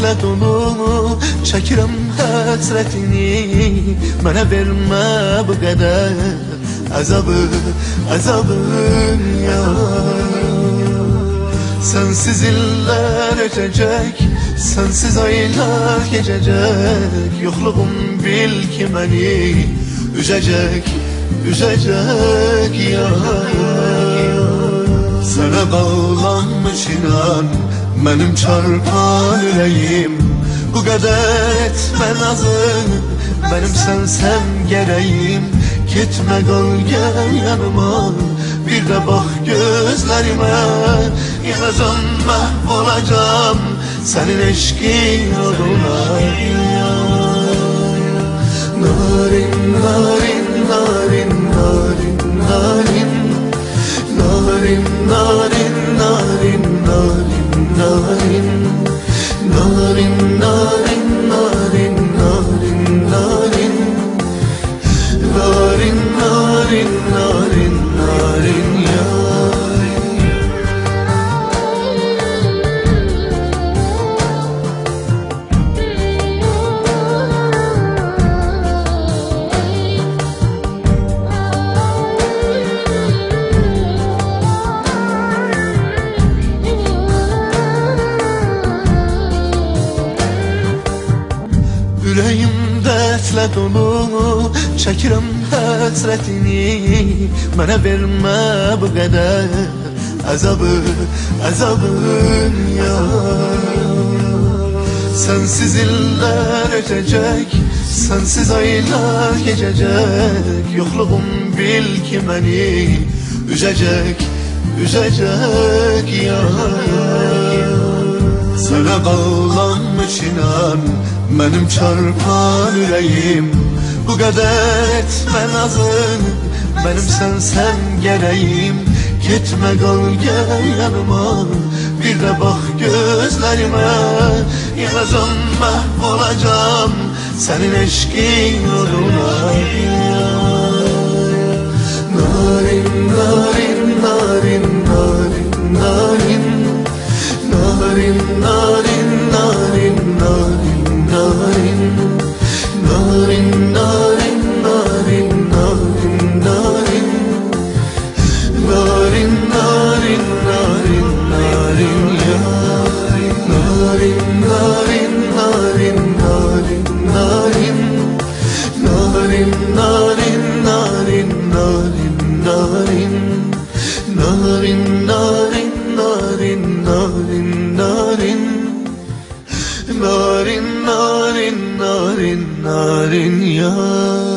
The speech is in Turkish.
dərdlə dolu çəkirəm həsrətini. Mənə vermə bu qədər əzabı, əzabın ya. Sensiz iller ötecek, sensiz aylar geçecek. Yokluğum bil ki beni üzecek, üzecek ya. Sana bağlanmış inan benim çarpan yüreğim. Bu kadar etme nazı, benim sensem gereğim. Gitme kal gel yanıma, bir de bak gözlerime. Yılacağım mahvolacağım senin eşkin yoluna. Narin, narin, narin, narin, narin. Narin, narin, narin, narin, narin. Narin, narin, narin, narin, narin. Narin, narin, narin, narin ya. Yüreğim dərdlə dolu çəkirəm həsrətini. Mənə vermə bu qədər əzabı, əzabın ya. Sensiz iller ötecek, sensiz aylar geçecek. Yokluğum bil ki beni üzecek, üzecek ya. Sana bağlanmış inan benim çarpan yüreğim. Bu kadar etme nazın, benim sensem gereğim. Gitme kal gel yanıma, bir de bak gözlerime. Yılacağım mahvolacağım senin eşkin yoluna. Narin, narin, narin, narin, narin. Narin, narin, narin, narin, narin. Narin, narin, narin, narin, narin. Narin, narin, narin, narin ya. Narin, narin, narin, narin, narin. Narin, narin, narin, narin, narin. Narin, narin, narin, narin, narin. Narin, narin, narin, narin ya.